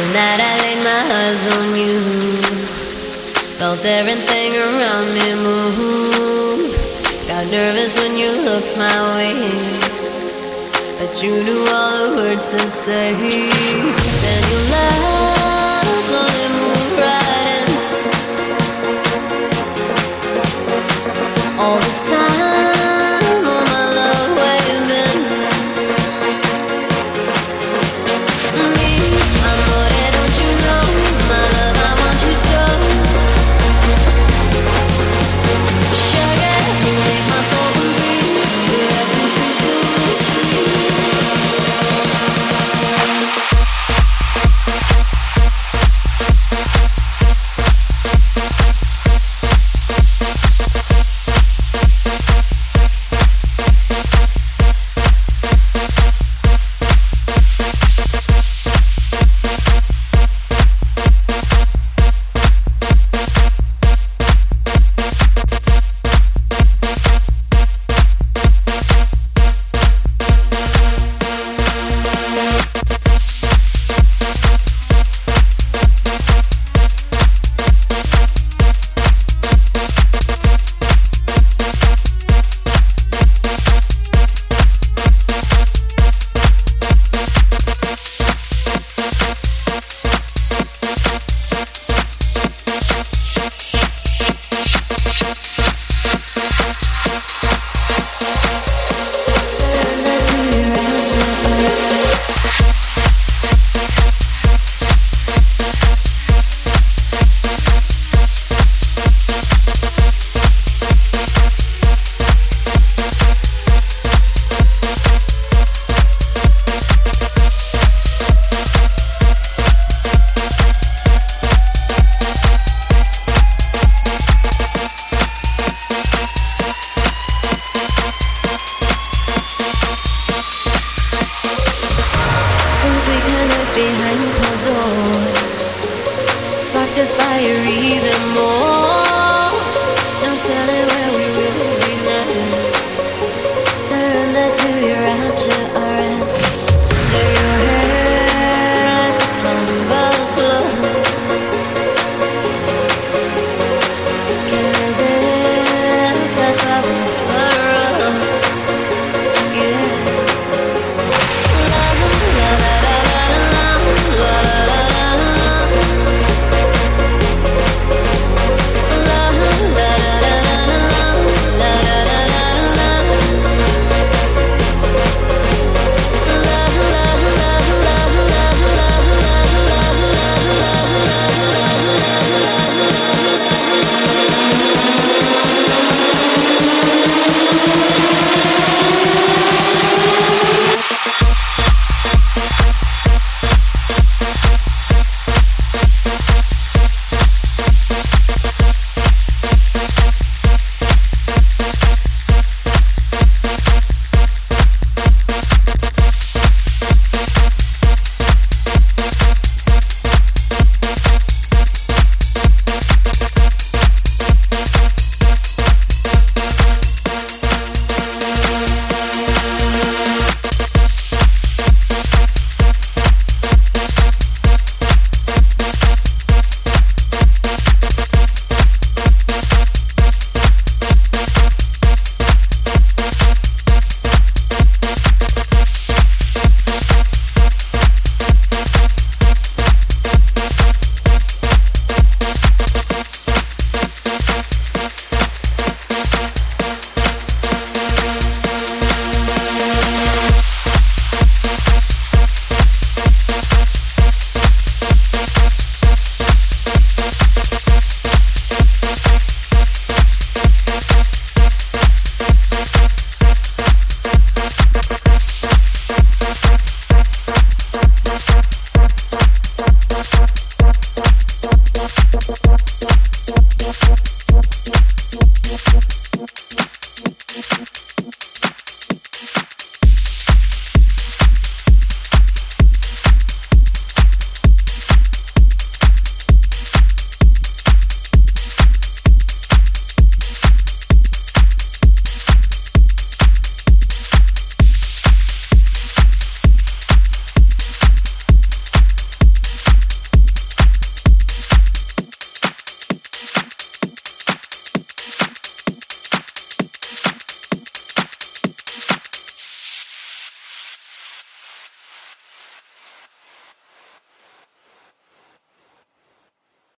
That I laid my eyes on you, felt everything around me move. Got nervous when you looked my way, but you knew all the words to say. Then you laughed, slowly moved right in. All this time, all my love waving. Me, amore, don't you know, my love, I want you so. Sugar, you make my soul complete. You're everything to behind closed doors, spark this fire even more.